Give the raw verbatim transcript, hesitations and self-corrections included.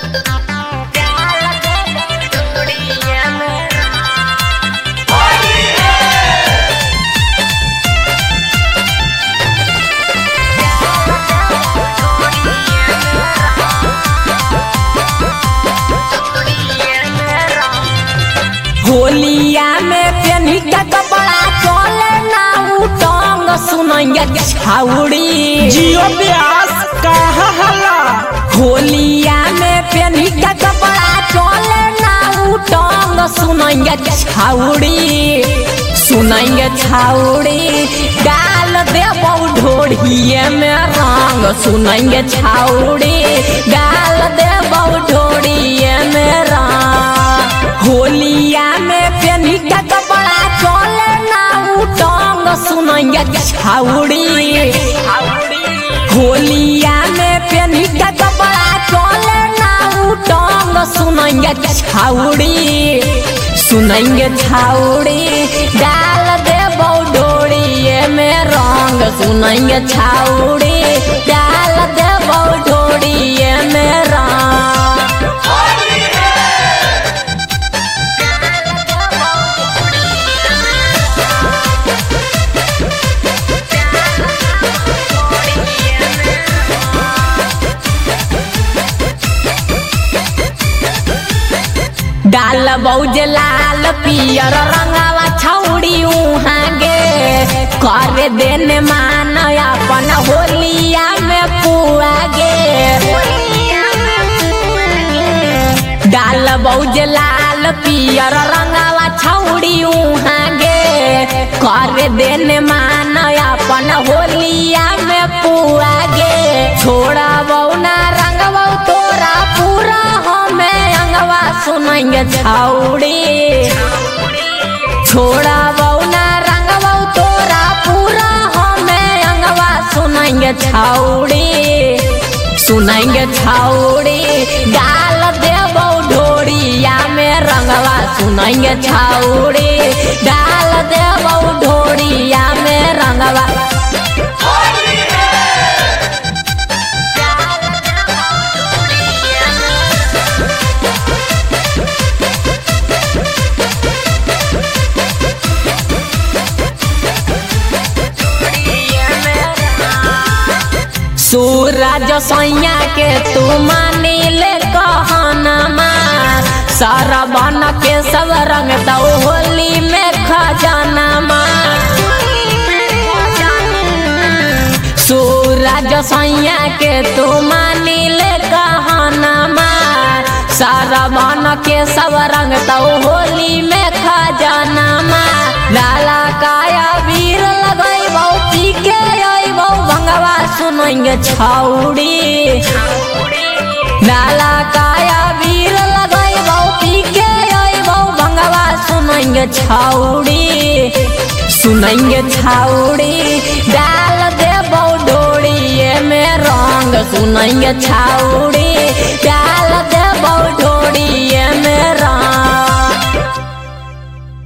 होलिया में पेनी का कपड़ा चले ना उटंग सुनैया छाउड़ी जियो ब्यास कहा हला। होलिया में पेनी का कपड़ा चले ना उटंग सुनैया छाउड़ी सुनैया छाउड़ी डाल देबौ ढोढ़िए में रंग सुनैया छाउड़ी डाल देबौ ढोढ़िए में रंग। होलिया में पेनी का कपड़ा चले ना उटंग सुनैया छाउड़ी होलिया में पेनी का कपड़ा चले ना उटंग सुनैया छाउड़ी सुनैया छाउड़ी डाल देबौ ढोढ़िए में रंग सुनैया छाउड़ी डाल देबौ ढोढ़िए में रंग। डाल बौज लाल पियर रंगावा छौड़ी उहाँ गे करे देने मान अपन होलिया में पुआ गे। डाल बौज लाल पियर रंगावा छौड़ी उहाँ गे करे देने मान अपन होलिया में पुआ गे। छोड़ा बौना रंगवा तोरा पूरा हमें अंगवा सुनैया छाउड़ी छोड़ा बौना रंगवा तोरा पूरा हमें अंगवा सुनैया छाउड़ी सुनैया छाउड़ी डाल देबौ ढोढ़िया में रंगवा सुनैया छाउड़ी डाल देबौ ढोढ़िया में रंगवा। सूरज सैया के तू मानी ले कहनमा सरबन के सब रंग दो होली में खजानमा। सूरज सैया के तू मानी ले कहनमा सरबन के सब रंग दो होली में खजानमा। लाला काया वीर लगैबौ पी के अइबौ भंगवा सुनैया छाउड़ी लाला काया वीर लगैबौ पी के अइबौ भंगवा सुनैया छाउड़ी सुनैया छाउड़ी डाल देबौ ढोढ़िए में रंग सुनैया छाउड़ी डाल देबौ ढोढ़िए में रंग।